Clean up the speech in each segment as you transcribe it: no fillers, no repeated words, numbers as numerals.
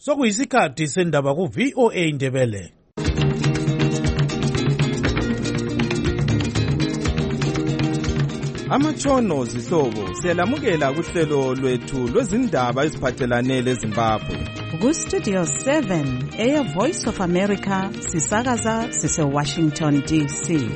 Sokuyisikhathi sendaba ku VOA Indebele. Amatshono zihlobo siyalamukela kuhlelo lwethu lwezindaba eziphathelane leZimbabwe. Ku Studio 7 Air Voice of America sisakaza sise Washington DC.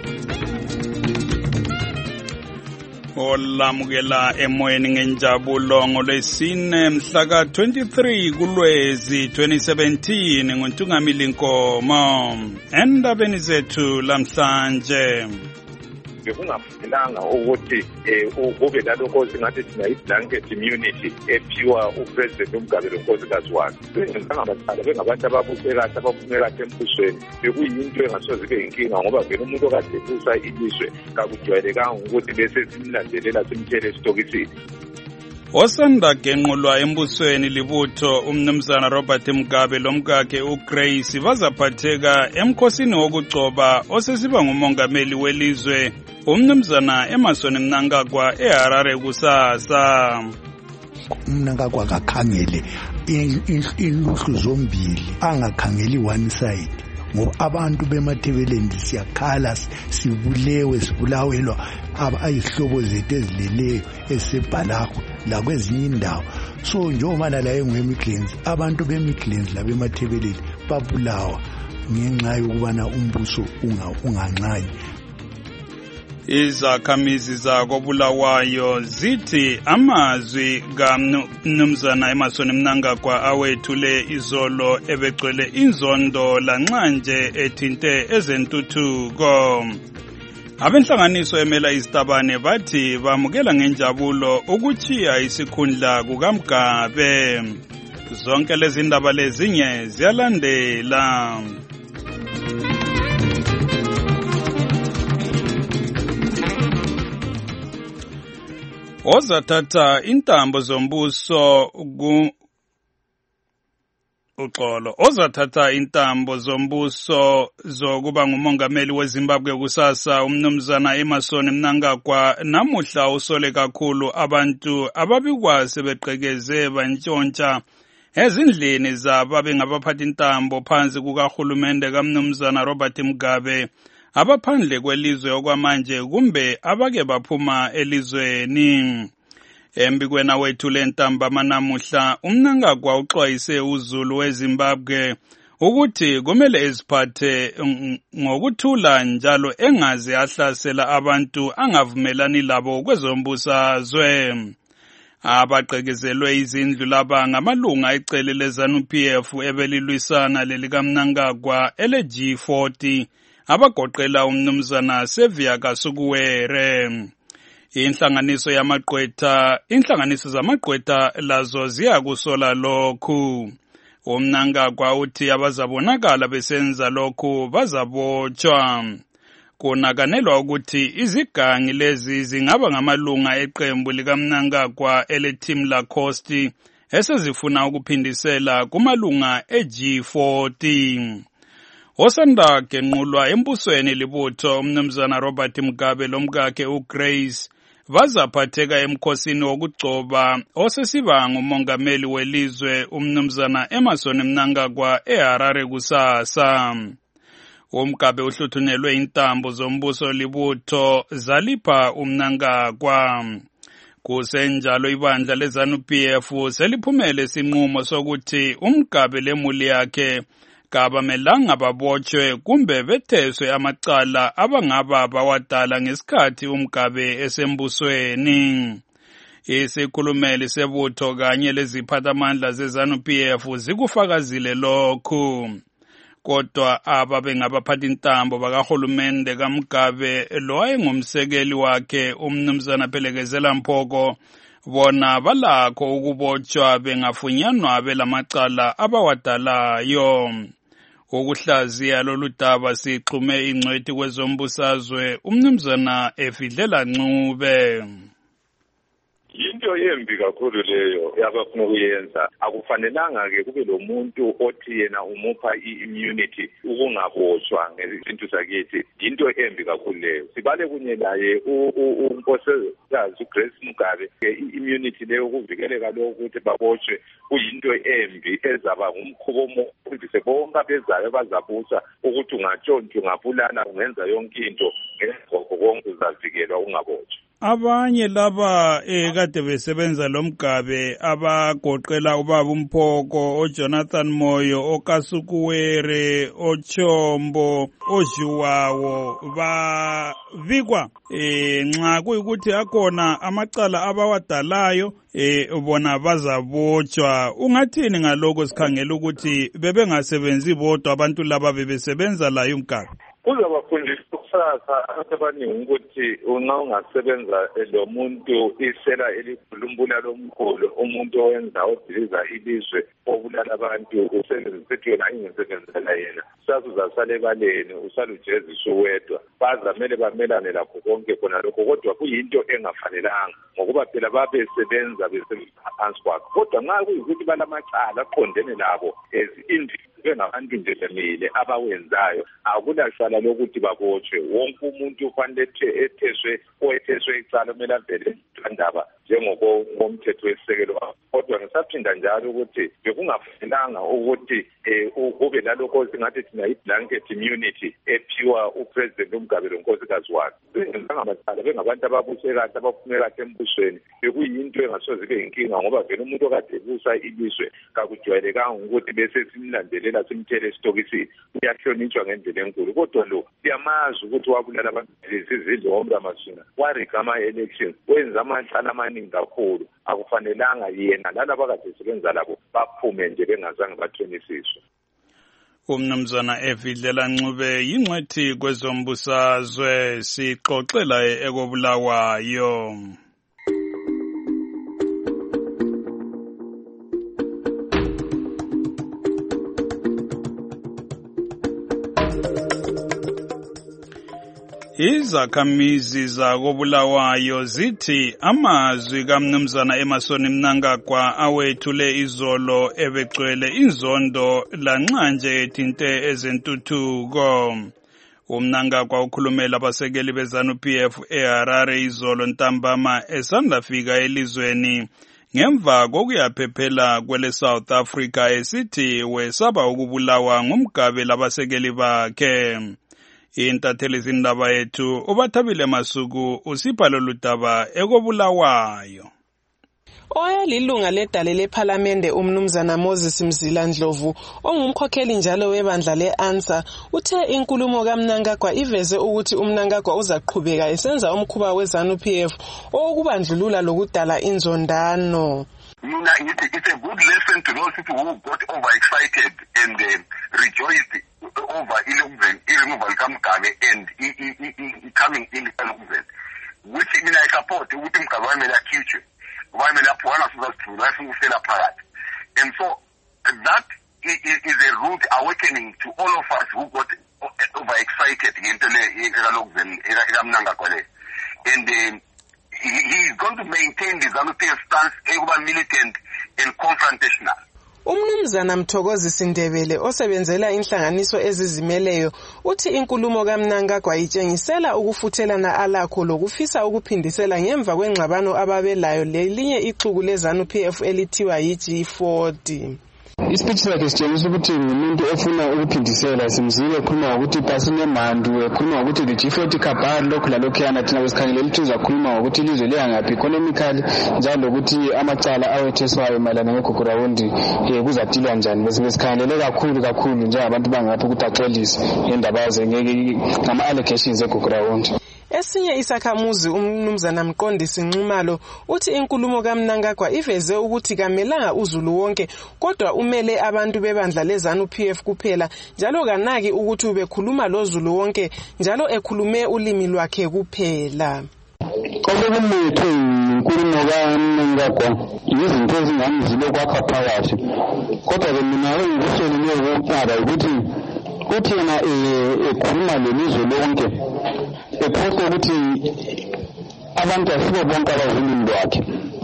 Olamukela emoyeni ngenjabulo ngolwesine mhla ka 23 kuLwezi 2017 ngoNtungamili Nkomo. Endabeni zethu lamhlanje bekungafanelanga ukuthi kube lalokho singathi thina i-blanket immunity ephiwa upresident uMgabe lonkosikazi wakhe. Bengabantwana bengabantu ababusekathi abaphumekathi embusweni bekuyinto engasoze ibe yinkinga ngoba vele umuntu okade ebusa ilizwe kakujwayelekanga ukuthi bese simlandelela simthele esitokisini. Osanda genqulwa embusweni libutho umnumzana Robert Mugabe lomkakhe uGrace bazaphatheka emkhosini wokugcoba osesiba ngumongameli welizwe umnumzana Emmerson Mnangagwa eHarare kusasa. Mnangagwa akakhangele inhlu zombili angakhangeli one side ngoba abantu bemathebeleni siyakhala sibulawelwa ayihlobo zethu ezileleyo esebhalakho la kwezinye indawo. So njengoba la enguMidlands abantu beMidlands la bemathebeleni babulawa ngenxa yokubana umbuso unganxanye. Izakhamizi zakobulawayo zithi amazwi kaMnumzana Emmerson Mnangagwa awethule izolo ebegcwele inzondo lanxanje ethinte ezentuthuko. Abenhlanganiso emela izitabane bathi bamukela ngenjabulo ukuchiya isikhundla kukaMgabe. Zonke lezi ndaba lezinye ziyalandela. Ozathatha intambo zombuso ozathatha intambo zombuso zokuba ngumongameli weZimbabwe kusasa umnumzana Emmerson Mnangagwa namuhla usole kakhulu abantu ababikwa sebeqhekeze bantshontsha ezindlini zabo abengabaphatha intambo phansi kukahulumende kaMnumzana Robert Mugabe abaphandle kwelizwe okwamanje kumbe abake baphuma elizweni. Embikweni wethu lentambama namuhla uMnangagwa uxwayise uZulu weZimbabwe ukuthi kumele eziphathe ngokuthula njalo engaze ahlasela abantu angavumelani labo kwezombusazwe. Abaqekezelwe izindlu laba ngamalunga ecele leZANU-PF ebelilwisana lelikaMnangagwa ele-G40 abagoqela umnumzana Sevia Kasukuwere. Inhlanganiso zamagqwetha lazo ziyakusola lokhu. UMnangagwa uthi abazabonakala besenza lokhu bazabotshwa. Kunakanelwa ukuthi izigangi lezi zingaba ngamalunga eqembu likaMnangagwa ele-Team Lacoste esezifuna ukuphindisela kumalunga e-G40. Osanda genqulwa embusweni libutho umnumzana Robert Mugabe lomkakhe uGrace bazaphatheka emkhosini wokugcoba osesiba ngumongameli welizwe umnumzana Emmerson Mnangagwa eHarare kusasa. UMgabe uhluthunelwe intambo zombuso libutho zalipha uMnangagwa. Kusenjalo ibandla leZANU-PF seliphumele isinqumo sokuthi uMgabe lemuli yakhe kabamelanga babotshwe kumbe betheswe amacala abangaba bawadala ngesikhathi uMgabe esembusweni. Isikhulumeli sebutho kanye leziphathamandla zeZANU-PF zikufakazile lokhu. Kodwa ababengabaphatha intambo bakahulumende kaMgabe lowayengumsekeli wakhe umnumzana Phelekezela Mphoko bona balakho ukubotshwa bengafunyanwa belamacala abawadalayo. Ukuhlaziya lolu daba sixhume ingcwethi kwezombusazwe umnumzana Efidlela Ncube. Into embi kakhulu leyo yabafuna ukuyenza. Akufanelanga-ke kube lo muntu othi yena umupha i-immunity ukungabotshwa ngezinto zakithi. Into embi kakhulu leyo. Sibale kunye naye unkosikazi uGrace Mugabe i-immunity leyo ukuvikeleka lokho ukuthi babotshwe kuyinto embi ezaba ngumkhubo omufundise bonke abezayo abazabusa ukuthi ungatshontsha ungabulala ungenza yonke into ngegqoko konke uzavikelwa ungabotshwa. Abanye laba kade besebenza lo Mugabe abagoqela ubaba uMphoko, oJonathan Moyo, oKasukuwere, oChombo, oJuwawo babikwa nxa kuyikuthi akhona amacala abawadalayo bona bazabotshwa. Ungathini ngaloko sikhangela ukuthi bebengasebenzi bodwa abantu laba bebesebenza laye uMgabe? Kuzabafundisa kusasa abantu abaningi ukuthi una ungasebenza lo muntu isela elikhulumbula lomkhulu umuntu owenza odiliza ilizwe obulala abantu usebenzise yona ingesebenzela yena sasuzasala ebaleni usalujeziswa wedwa bazamele bamelane lakho konke khona lokho kodwa kuyinto engafanelanga ngokuba phela babesebenza phansi kwakho kodwa nxa kuyikuthi balamacala aqondene labo bengabantu nje bemile abawenzayo akulashwala lokuthi babotshwe wonke umuntu ufanele etheswe icala kumele avele indaba njengomthetho wesisekelo kodwa ngisaphinda njalo ukuthi bekungafanelanga ukuthi kube lalokho singathi thina i-blanket immunity ephiwa upresident uMgabe lonkosikazi wakhe bengamacala bengabantu ababuse kahle abaphume kahle embusweni bekuyinto engasoze ibe yinkinga ngoba vele umuntu okade ebusa ilizwe kakujwayelekanga ukuthi bese simlandelela simthele esitokisini uyahlonitshwa ngendlela enkulu kodwa lo siyamazi ukuthi wabulala abantu izidlo ngomramasina warika ama-elections wenza amacala amaningi kakhulu akufanelanga yena lalaba kade sebenza labo baphume nje bengazange bathonisiswe. Umnumzana Evidlela Ncube yingcwethi kwezombusazwe sixoxela ekobulawayo. Izakhamizi zakobulawayo zithi amazwi kaMnumzana Emerson Mnangagwa awethule izolo ebegcwele inzondo lanxa nje ethinte ezentuthuko. UMnangagwa ukhulumela abasekeli beZANU-PF eHarare izolo ntambama esandafika elizweni ngemva kokuyaphephela kwele South Africa esithi wesaba ukubulawa ngumgabe labasekeli bakhe. Intatheli zindaba yethu uBathabile Masuku usipha lolu daba ekobulawayo. Oyalilunga ledale lePhalamende umnumzana Moses Mzila Ndlovu ongumkhokheli njalo webandla leANSA uthe inkulumo kaMnangagwa iveze ukuthi uMnangagwa uzaqhubeka esenza umkhuba weZANU-PF okubandlulula lokudala inzondano. It's a good lesson to those people who got overexcited and rejoiced over removal kaMgabe and coming in Elizabeth, which I support ukuthi uMgabe wamele akhitshwe wamele aphwana sizasithula ufela phakathi. And so that is a rude awakening to all of us who got overexcited ngento le kaMnangagwa le. And he is going to maintain the ZANU-PF stance ekuba militant and confrontational. Umnumzana Mthokozi Sindebele osebenzela inhlanganiso ezizimeleyo uthi inkulumo kaMnangagwa itshengisela ukufuthelana alakho lokufisa ukuphindisela ngemva kwengxabano ababelayo lelinye ixuku leZANU-PF elithiwa yiG40. Ispeech sakhe sitshengisa ukuthi umuntu ofuna ukuphindisela simzile ekhuluma ukuthi pasine mandu ekhuluma ukuthi the G40 kabhali lokhu lalokhu yana thina besikhangelela ukuthi uzakhuluma ukuthi ilizwe liyangaphi economically njalo ukuthi amacala awetheswayo malana ngegugrawundi kuzatilwa njani bese besikhangelela kakhulu njengabantu bangaphi ukuthi axolise indaba yaze ngama allegations egugrawundi. Esinye isakhamuzi umnumzana Mqondisi Nxumalo uthi inkulumo kaMnangagwa iveze ukuthi kamelanga uZulu wonke kodwa umele abantu bebandla leZANU-PF kuphela njalo kanaki ukuthi ubekhuluma loZulu wonke njalo ekhulume ulimi lwakhe kuphela. Okumuthe inkulumo kaMnangagwa izinto ezingangizile kwakha phakathi kodwa ke mina ngikusolile ukuthi uthi yena ekhuluma lelizwe lonke ephoqa ukuthi abantu asibo bonke abazulimi lwakhe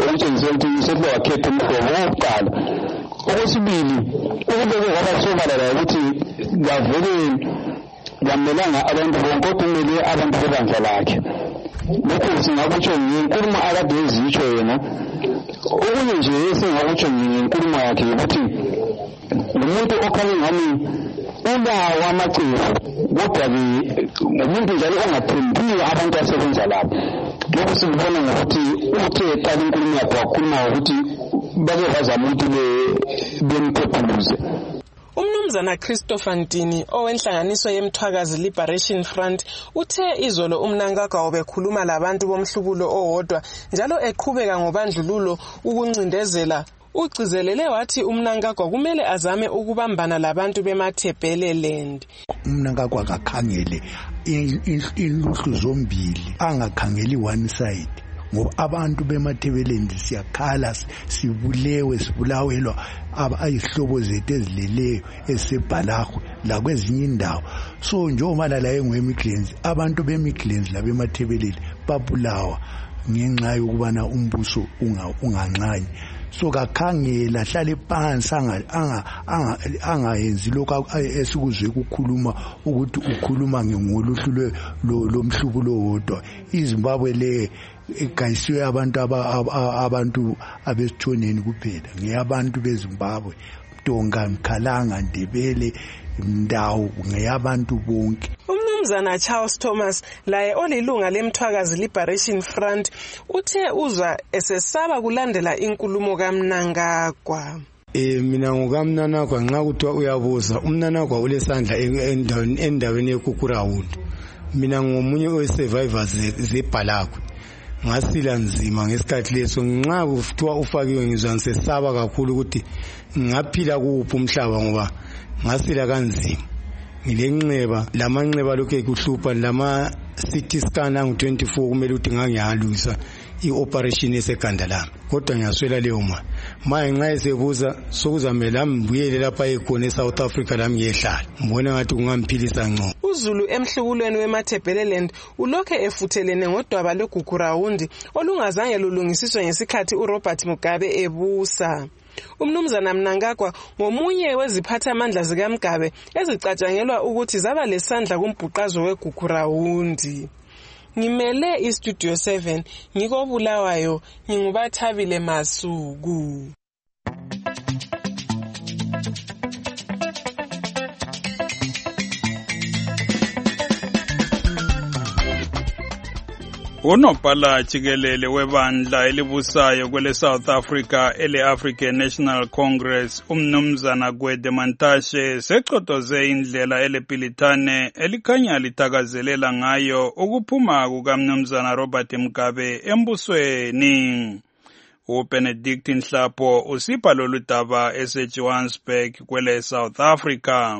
okutshengisa ukuthi sekuba wakhetha umhlobo wokuqala. Okwesibili, ukubeke kwabasobala la ukuthi ngavele ngamelanga abantu bonke kumele abantu bebandla lakhe. Lokho singakutsho ngenkulumo akade ezitsho yena. Okunye nje esingakutsho ngenkulumo yakhe ukuthi umuntu okhanye ngami ulawo amacebo kodwa-ke umuntu njalo ongathembiyo abantu asebenza lapho. Lokho sikubona ngokuthi uthe eqala inkulumo yakhe wakhuluma ngokuthi bake bazama ukuthi bemphephuluze. Umnumzana Christopher Ntini owenhlanganiso yemthwakazi Liberation Front uthe izolo uMnangagwa obekhuluma labantu bomhlubulo owodwa njalo eqhubeka ngobandlululo ukuncindezela. Ugcizelele wathi uMnangagwa kumele azame ukubambana labantu bemaThebeleland. uMnangagwa akakhangele inluhlu zombili, angakhangeli one side. Ngoba abantu bemaThebeleland siyakhala, sibulawelwa ayihlobo zethu ezileleyo esebhalahwe la kwezinye indawo. So njengoba la enguMidlands, abantu beMidlands labemaThebeleland babulawa ngenxa yokubana umbuso unganxanye. So kakhangela hlale phansi angayenzi lokho esikuzwe ukukhuluma ukuthi ukhuluma ngoluhlu lomhlubulo wodwa. iZimbabwe le egayisiwe abantu abesithoneni kuphela, ngeyabantu beZimbabwe, Tonga, Mkhalanga, Ndebele, Ndawo, ngeyabantu bonke. Umnumzana Charles Thomas laye olilunga lemthwakazi Liberation Front uthe uzwa esesaba kulandela inkulumo kaMnangagwa. Mina ngokaMnangagwa nxa kuthiwa uyabuza, uMnangagwa ulesandla endaweni yeKukurawundi. Mina ngomunye owesurvivors zebhalakwe. Ngasila nzima ngesikhathi leso, nxa kuthiwa ufakiwe ngizwa ngisesaba kakhulu ukuthi ngaphila kuphi umhlaba ngoba ngasila kanzima. Ngilenxeba, lamanxeba lokho ekuhlupha, lama CT scan angu-24 kumele ukuthi ngangiyalusa i-operation esekhanda lami, kodwa ngiyaswela leyo mali. Manje nxa esebuza sokuzamele ambuyele lapha ekhona eSouth Africa lami ngiyehlala, ngibona ngathi kungamphilisa ngcono. uZulu emhlubulweni wemaThebeleland ulokhe efuthelene ngodwaba lweGugurawundi olungazange lulungisiswe ngesikhathi uRobert Mugabe ebusa. Umnumzana Mnangagwa ngomunye weziphathamandla zikaMgabe ezicatshangelwa ukuthi zaba lesandla kumbhuqazo weGugurawundi. Ngimele iStudio 7 ngikobulawayo, ngingubathabile Masuku. Unobhala jikelele webandla elibusayo kwele South Africa ele-African National Congress umnumzana Gwede Mantashe secotoze indlela elepilitane elikhanya litakazelela ngayo ukuphuma kukamnumzana Robert Mugabe embusweni. uBenedict Nhlapo usipha lolu daba eseJohannesburg kwele South Africa.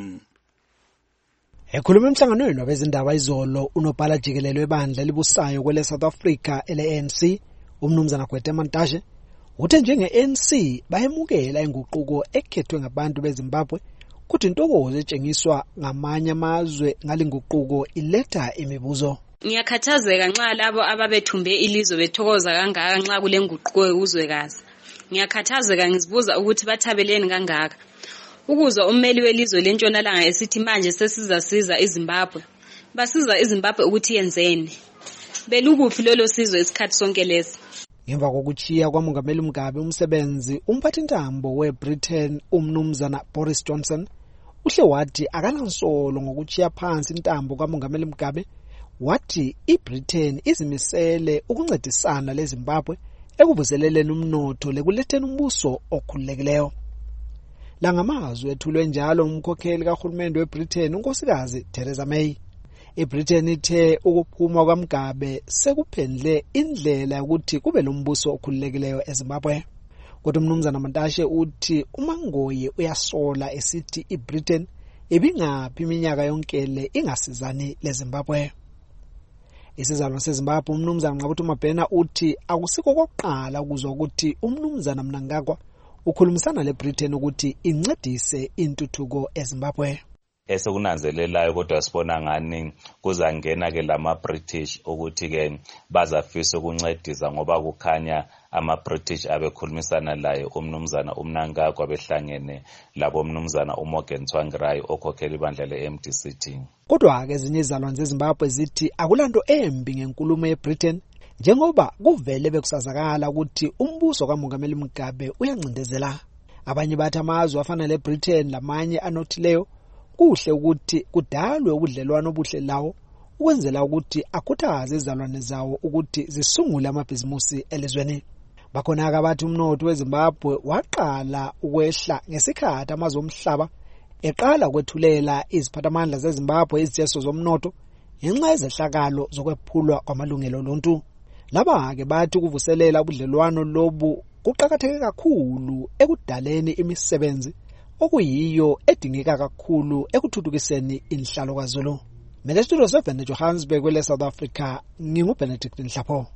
Ekhuluma emhlanganweni wabezindaba izolo, unobhala jikelele webandla elibusayo kwele South Africa ele-ANC umnumzana Gwede Mantashe uthe njenge-ANC bayemukela inguquko ekhethwe ngabantu beZimbabwe, kuthi intokozo etshengiswa ngamanye amazwe ngalinguquko iletha imibuzo. Ngiyakhathazeka nxa labo ababethumbe ilizwe bethokoza kangaka nxa kule nguquko yokuzwekazi. Ngiyakhathazeka ngizibuza ukuthi bathabeleni kangaka. Ukuzwa ummeli welizwe lentshonalanga esithi manje sesizasiza iZimbabwe. Basiza iZimbabwe ukuthi yenzeni? Belukuphi lolo sizwe isikhathi sonke lesi? Ngemva kokuchiya kwamongameli Mugabe umsebenzi, umphathintambo weBritain umnumzana Boris Johnson uhle wathi akanansolo ngokuchiya phansi intambo kamongameli Mugabe. Wathi iBritain izimisele ukuncedisana leZimbabwe ekuvuseleleni umnotho lekuletheni umbuso okhululekileyo. La ngamazwi ethulwe njalo umkhokheli kahulumende weBritain unkosikazi Theresa May. iBritain ithe ukuphuma kwaMugabe sekuphendle indlela ukuthi kube lombuso okhululekileyo eZimbabwe. Kodwa umnumzana Mantashe uthi uMangoye uyasola esithi iBritain ibingaphi iminyaka yonke le ingasizani leZimbabwe. Isizalwa seZimbabwe umnumzana Nqabuthi Mabhena uthi akusikho kokuqala ukuzwa ukuthi umnumzana Mnangagwa ukhulumisana leBritain ukuthi incedise intuthuko eZimbabwe. Esekunanzelelayo kodwa sibona ngani kuzangena ke lama British ukuthi ke bazafisa ukuncedisa ngoba kukhanya ama-British abekhulumisana laye umnumzana uMnangagwa behlangene labo umnumzana uMorgan Tsvangirai okhokhela ibandla le-MDC. Kodwa-ke ezinye izalwane zeZimbabwe zithi akulanto embi ngenkulumo yeBritain njengoba kuvele bekusazakala ukuthi umbuso kaMongameli Mugabe uyancindezela. Abanye bathi amazwe afana leBritain lamanye anothileyo kuhle ukuthi kudalwe ubudlelwano obuhle lawo ukwenzela ukuthi akhuthaze izalwane zawo ukuthi zisungule amabhizimusi elizweni. Bakhona-ke abathi umnotho weZimbabwe waqala ukwehla ngesikhathi amazwe omhlaba eqala ukwethulela iziphathamandla zeZimbabwe izityeso zomnotho ngenxa yezehlakalo zokwephulwa kwamalungelo oluntu. Laba-ke bathi ukuvuselela ubudlelwano lobu kuqakatheke kakhulu ekudaleni imisebenzi okuyiyo edingeka kakhulu ekuthuthukiseni inhlalo kaZulu. Mina studio 7 eJohannesburg kwele South Africa nginguBenedict Nhlapho.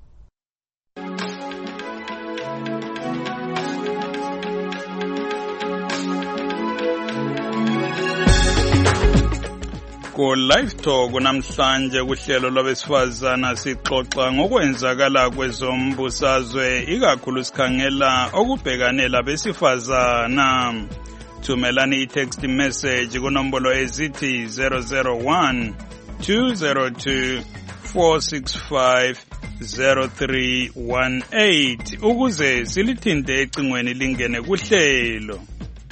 Ku live talk namhlanje kuhlelo lwabesifazana sixoxa ngokwenzakala kwezombusazwe ikakhulu sikhangela okubhekanela besifazana. Thumelani i-text message kunombolo ezithi 001 202 465 0318 ukuze silithinte ecingweni lingene kuhlelo.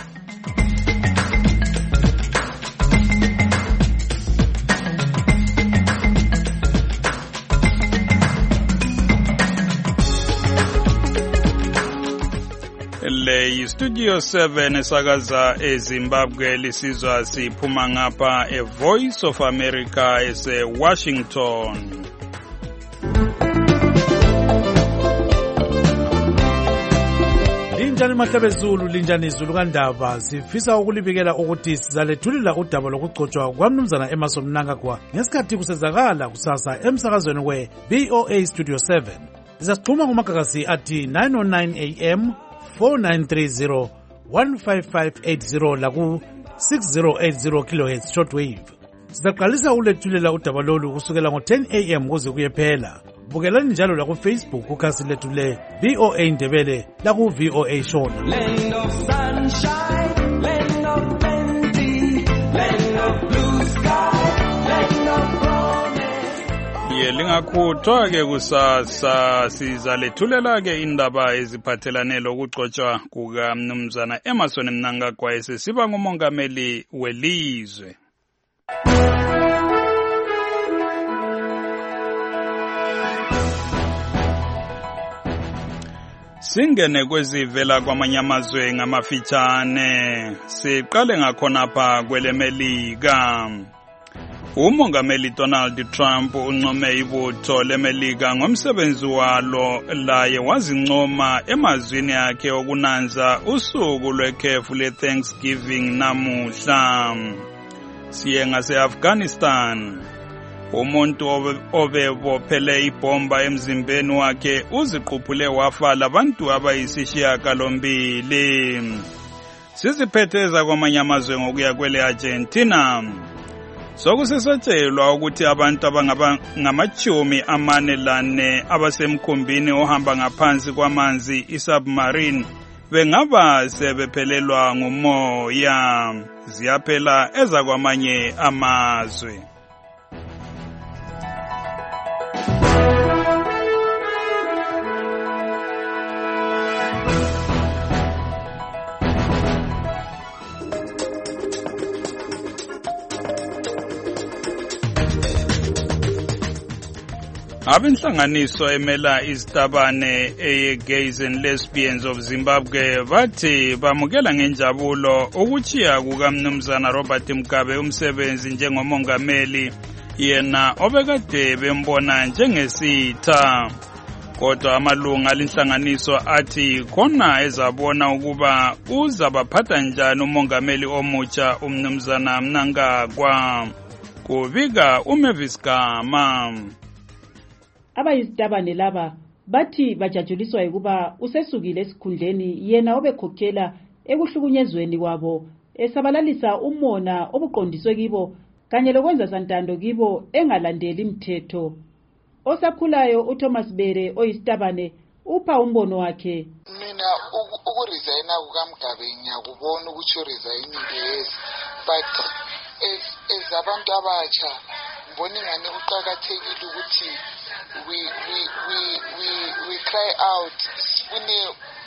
Le Studio 7 esakaza eZimbabwe lisizwa siphuma ngapha Voice of America ese-Washington. Linjani mahlabezulu, linjani izulu kandaba. Sifisa ukulibikela ukuthi sizalethulula udaba lokugcotshwa kwamnumzana Emmerson Mnangagwa ngesikhathi kusezakala kusasa emsakazweni we-VOA Studio 7. Sizasixhuma ngomagagasi athi 909 AM 4930 15580 laku 6080 kHz shortwave. Sizaqalisa ulethulela udaba lolu kusukela ngo-10 AM kuze kuyephela. Bukelani njalo la ku Facebook ukhasi lethu le VOA Ndebele la ku VOA Shona. Land of sunshine, land of plenty, land of blue sky, land of promise. Lingakhuthwa ke kusasa sizalethulela ke indaba eziphathelane lokugcotshwa kukaMnumzana Emmerson Mnangagwa esesiba ngumongameli welizwe. Singene kwezivela kwamanye amazwe ngamafitshane. Siqale ngakhonapha kwelemelika. Umongameli Donald Trump uncome ibutho lemelika ngomsebenzi walo laye wazincoma emazwini akhe okunanza usuku lwekhefu le-Thanksgiving namuhla. Siye ngase-Afghanistan. Umuntu obebophele ibhomba emzimbeni wakhe uziquphule wafa labantu abayisishiyagalombili. Siziphetheza kwamanye amazwe ngokuya kwele Argentina. Sokusisatshelwa ukuthi abantu ngama-40 abasemkhumbini ohamba ngaphansi kwamanzi isubmarine bengaba sebephelelwa ngumoya. Ziyaphela ezakwamanye amazwe. Abenhlanganiso emela izitabane eye-Gays and Lesbians of Zimbabwe bathi bamukela ngenjabulo ukuchiya kukaMnumzana Robert Mugabe umsebenzi njengomongameli yena obekade bembona njengesitha. Kodwa amalunga alinhlanganiso athi khona ezabona ukuba uzabaphatha njani umongameli omutsha uMnumzana Mnangagwa. Kubika uMavis Gama. Abayizitabane laba bathi bajajuliswa ukuba usesukile esikhundleni yena obekhokhela ekuhlukunyezweni kwabo esabalalisa umona obuqondiswe kibo kanye lokwenza santando kibo engalandeli imithetho. Osakhulayo uThomas Bere oyisitabane upha umbono wakhe. Mina ukuresigna kukaMgabe ngiyakubona ukuthi uresign yes, but as abantu abatsha ngibona ingane kuqhakathekile ukuthi we cry out sifune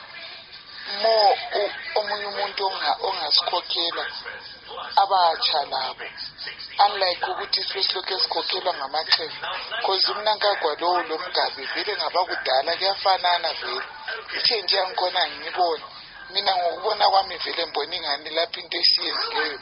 more omunye umuntu ongasikhokhela abatsha labo, unlike ukuthi sibesilokhu esikhokhela ngamaxhego, because uMnangagwa lo Mgabe vele ngabakudala kuyafanana vele. Ichange yangikhona ngiyibona mina ngokubona kwami vele mbona ingane lapho into esiyenzileyo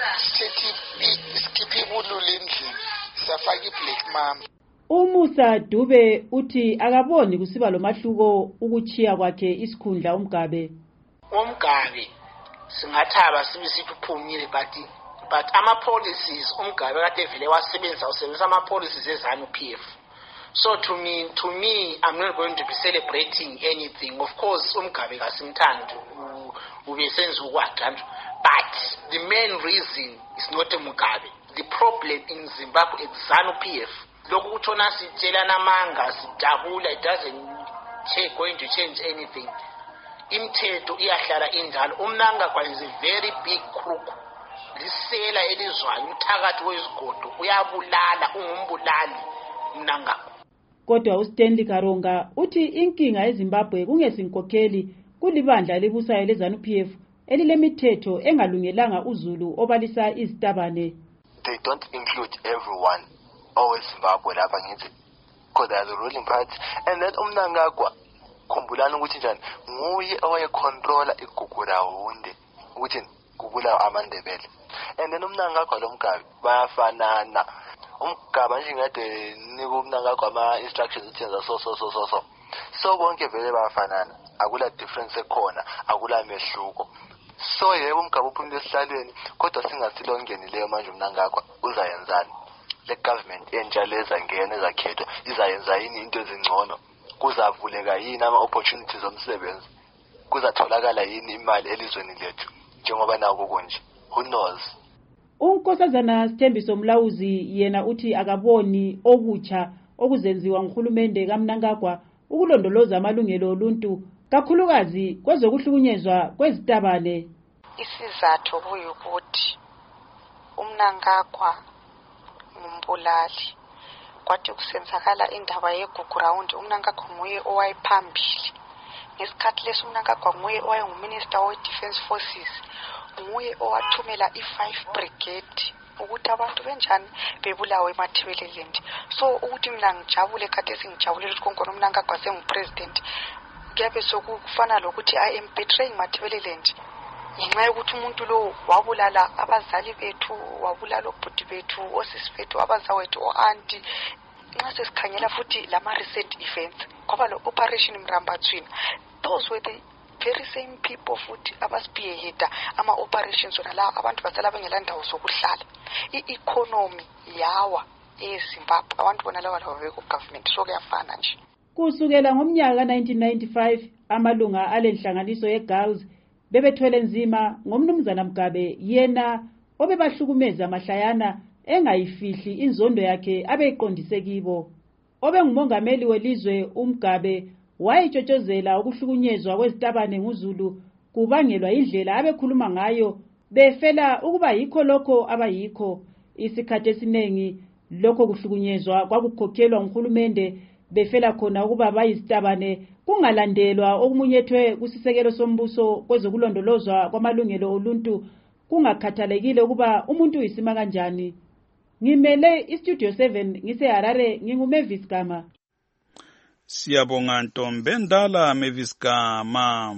sikhiphe ibulule endlini safaka iblack mama. Umusa Dube uthi akaboni kusiba lomahluko ukuchiya kwakhe isikhundla uMgabe. uMgabe singathaba sibisithi uphumile but ama policies uMgabe kade vele wasebenzisa ama policies ezanu PF. So to me I'm not going to be celebrating anything. Of course uMgabe kasimthandi ubesenza ukwagqanjwa, but the main reason is not uMgabe. The problem in Zimbabwe is ZANU PF. Lokhu kuthona sitshelana amanga sidabula, it doesn't going to change anything. Imithetho iyahlala injalo. uMnangagwa is a very big crook. Lisela elizwayo umthakathi wezigodo uyabulala, ungumbulali uMnangagwa. Kodwa uStanley Karonga uthi inkinga eZimbabwe kungesinkokheli kulibandla libusayo leZANU PF elilemithetho engalungelanga uZulu obalisa izitabane. They don't include everyone. Always Zimbabwe lapha ngithi because they are the ruling party, and then uMnangagwa khumbulana ukuthi njani nguye owayecontrola igugurawunde ukuthi kubulawa amandebele, and then uMnangagwa lo Mgabe bayafanana. uMgabe nje ngade nika uMnangagwa ama instructions ukuthi yenza so bonke vele bayafanana, akula difference ekhona, akula mehluko. So yebo uMgabe uphumile esihlalweni, kodwa singasilongeni leyo manje uMnangagwa uzayenzani? Le government entsha lezangena ezakhethwa izayenza yini into ezingcono? Kuzavuleka yini ama opportunities omsebenzi? Kuzatholakala yini imali elizweni lethu njengoba naku konje? Who knows? uNkosazana Sithembiso Mlawuzi yena uthi akaboni okutsha okuzenziwa nguhulumende kaMnangagwa ukulondoloza amalungelo oluntu kakhulukazi kwezokuhlukunyezwa kwezitabane. Isizathu kuyukuthi uMnangagwa ngumbulali, kwathi kusenzakala indaba yegugurawundi uMnangagwa nguye owayephambili. Ngesikhathi leso uMnangagwa nguye owayenguminister we-Defence Forces, nguye owathumela i-5 Brigade ukuthi abantu benjani bebulawe eMathebeleland. So ukuthi mina ngijabule kade singijabulile ukuthi konke uMnangagwa sengupresident, kuyabe sokufana lokuthi I am betraying Mathebeleland ngenxa yokuthi umuntu lo wabulala abazali bethu, wabulala obhuti bethu, osisi bethu, abazawethu, o-anti. Nxa sesikhangela futhi lama recent events kwaba lo operation Mrambatswina, those were the very same people futhi abaspearheada ama operations wona la abantu basala bengela ndawo sokuhlala. I-economy yawa eZimbabwe, abantu bona lawa beko government, so kuyafana nje. Kusukela ngomnyaka 1995 amalunga alenhlanganiso yeGirls bebethwele nzima ngomnumzana Mgabe yena obebahlukumeza amahlayana engayifihli inzondo yakhe abeyiqondise kibo. Obengumongameli welizwe uMgabe wayitshotshozela ukuhlukunyezwa kwezitabane nguZulu kubangelwa indlela abekhuluma ngayo befela ukuba yikho lokho abayikho. Isikhathi esiningi lokho kuhlukunyezwa kwakukhokhelwa nguhulumende befela khona ukuba bayizitabane kungalandelwa okumunyethwe kusisekelo sombuso kwezokulondolozwa kwamalungelo oluntu kungakhathalekile ukuba umuntu uyisima kanjani. Ngimele iStudio 7 ngiseHarare, nginguMavis Gama. Siyabonga Ntombi Endala Mavis Gama.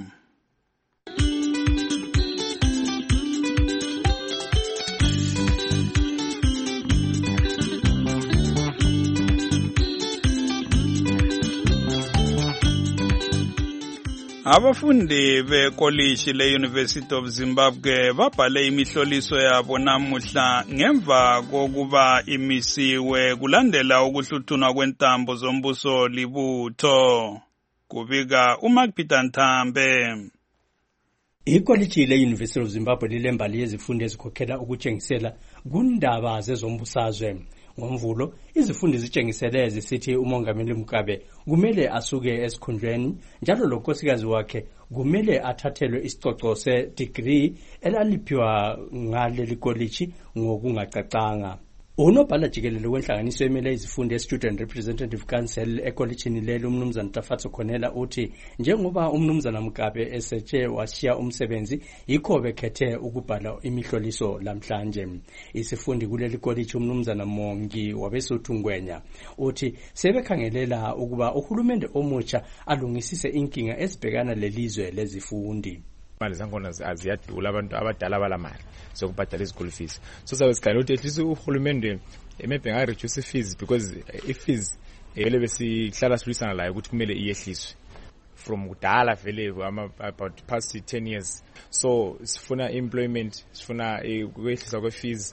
Abafundi bekoliji le-University of Zimbabwe babhale imihloliso yabo namuhla ngemva kokuba imisiwe kulandela ukuhluthunwa kwentambo zombuso libutho. Kubika uMark Peter Nthambe. Ikoliji le-University of Zimbabwe lilembali yezifundo ezikhokhela ukutshengisela kundaba zezombusazwe. NgoMvulo izifundi zitshengisele zisithi uMongameli Mugabe kumele asuke esikhundleni njalo lo nkosikazi wakhe kumele athathelwe isicoco se-degree elaliphiwa ngaleli college ngokungacacanga. Unobhala jikelele wenhlanganiso emele izifundi Student Representative Council ekolitshini leli uMnumzana Tafatso Khonela uthi njengoba uMnumzana Mugabe esetshe washiya umsebenzi yikho bekhethe ukubhala imihloliso lamhlanje. Isifundi kuleli college uMnumzana Mongi wabeSuthu Ngwenya uthi sebekhangelela ukuba uhulumende omutsha alungisise inkinga ezibhekana lelizwe lezifundi. Imali zangona aziyadula abantu abadala balamali sokubhadala izikolo fees. So sabe sikhangela ukuthi at least uhulumende maybe nga reduce fees because fees ele besihlala silisana la ukuthi kumele iyehliswe from kudala vele about past 10 years. So sifuna employment, sifuna ukwehlisa kwe fees,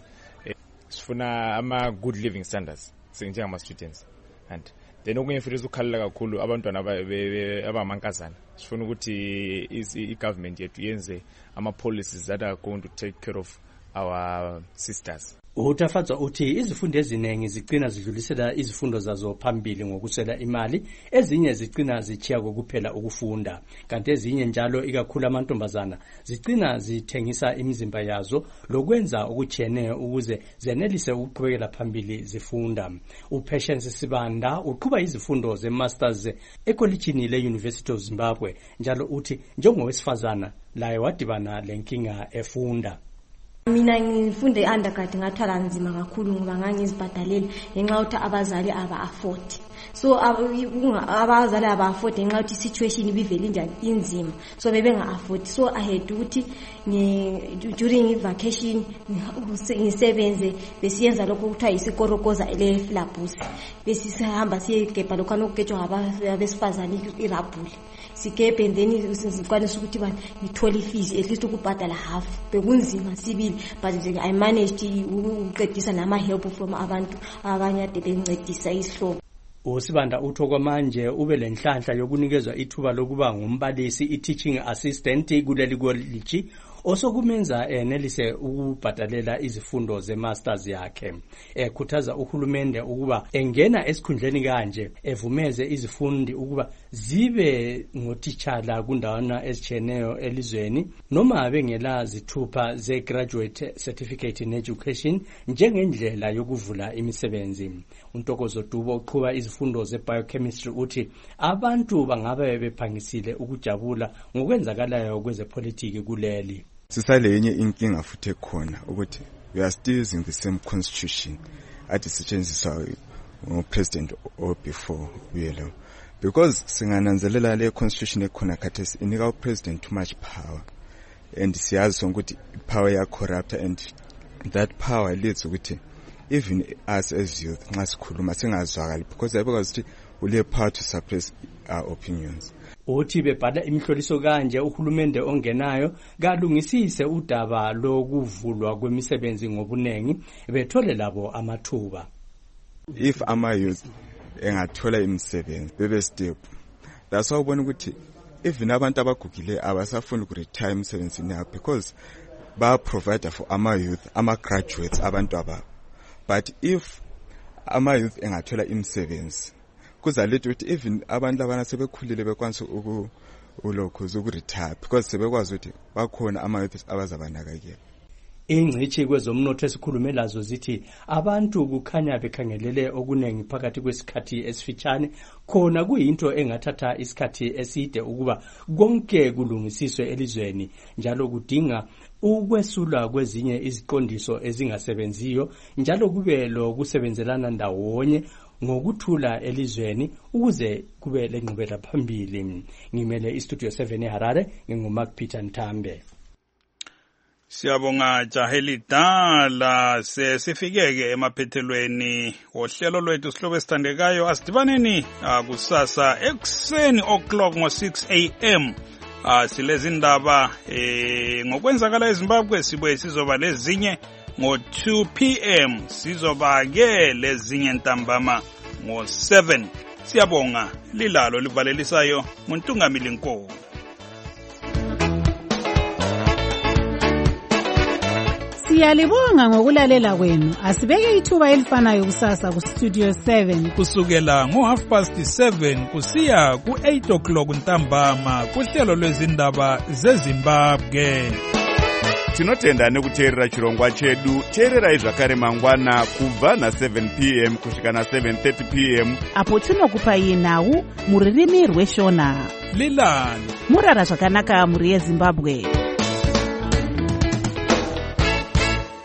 sifuna ama good living standards njengama students. And then okunye futhi ukukhalela kakhulu abantwana abamankazana sifuna ukuthi i-government yethu yenze ama-policies that are going to take care of our sisters. Utafatsa uthi izifundo eziningi zigcina zidlulisela izifundo zazo phambili ngokuswela imali, ezinye zigcina zichiya kokuphela ukufunda, kanti ezinye njalo ikakhulu amantombazana zigcina zithengisa imizimba yazo lokwenza okuchene ukuze zenelise ukuqhubekela phambili zifunda. uPatience Sibanda uqhuba izifundo ze-masters ekolitshini le-University of Zimbabwe njalo uthi njengowesifazana laye wadibana lenkinga efunda. Mina ngifunde undergrad ngathwala nzima kakhulu ngoba ngangizibhadaleli ngenxa ukuthi abazali aba-afford. So abazali aba-afford ngenxa ukuthi situation ibivele njani inzima. So bebenga-afford. So I had ukuthi during vacation ngisebenze besiyenza lokho kuthiwa isikorokoza le-filabus. Besihamba siyegebha lokho anokugejwa ngabesifazane irabhuli. Sikepe and then sikwanisa ukuthi ngithole fees at least ukubhadala half. Bekunzima sibili but I managed ukuqedisa nama help from abantu abanye ade bencedisa isihlobo. uSibanda utho manje ube lenhlanhla yokunikezwa ithuba lokuba ngumbalisi i-teaching assistant kuleli college osokumenza enelise ukubhadalela izifundo ze-masters yakhe. Ekhuthaza uhulumende ukuba engena esikhundleni kanje evumeze izifundi ukuba zibe ngotitshala kundawana ezicheneyo elizweni noma bengela zithupha ze-graduate certificate in education njengendlela yokuvula imisebenzi. uNtokozo Dubo uqhuba izifundo ze-biochemistry uthi abantu bangabe bephangisile ukujabula ngokwenzakalayo kwezepolitiki kuleli. Sisalenye inkinga futhi ekhona ukuthi we are still using the same constitution at isetshenziswa president or before uyelo, because singananzelela le constitution ekhona khathesi inika president too much power and siyazi ukuthi power ya corrupt and that power leads ukuthi even us as youth nxa sikhuluma singazwakali because because ukuthi ule power to suppress our opinions. Uthi bebhala imihloliso kanje uhulumende ongenayo kalungisise udaba lokuvulwa kwemisebenzi ngobunengi bethole labo amathuba. If ama youth engathola imisebenzi bebe step, that's why ubona ukuthi even abantu abagugile abasafuni ukuretire imisebenzi now because ba provider for ama youth ama graduates abantu aba. But if ama youth engathola imisebenzi kuzaletha ukuthi even abantu abana sebekhulile bekwanisa ulokhuza ukuretire because sebekwazi ukuthi bakhona ama youth abazabanakekela. Ingcithi kwezomnotho esikhulume lazo zithi abantu kukhanya bekhangelele okunengi phakathi kwesikhathi esifitshane khona kuyinto engathatha isikhathi eside ukuba konke kulungisiswe elizweni njalo kudinga ukwesula kwezinye iziqondiso ezingasebenziyo njalo kube lokusebenzelana ndawonye ngokuthula elizweni ukuze kube lenqubela phambili. Ngimele istudio 7 eHarare nginguMark Peter Ntambe. Siyabonga Jahelidala, sesifikeke emaphethelweni ohlelo lwethu sihlobo esithandekayo. Asidibaneni kusasa ekuseni o'clock ngo-6 AM. Silezi ndaba ngokwenzakala eZimbabwe sibuye sizoba lezinye ngo-2 PM. Sizoba ke lezinye ntambama ngo-7. Siyabonga lilalo livalelisayo Muntungamili Nkomo. Siyalibonga ngokulalela kwenu. Asibeke ithuba elifanayo kusasa ku Studio 7 kusukela ngo7:30 kusiya ku8 ntambama kuhlelo lwezindaba zeZimbabwe. Tinotenda nekuteerera chirongwa chedu. Teererai zvakare mangwana kubva na7 p.m. kusvika na7:30 p.m. apo tinokupai nhau mururimi rweshona. Lilani murara zvakanaka muri yeZimbabwe.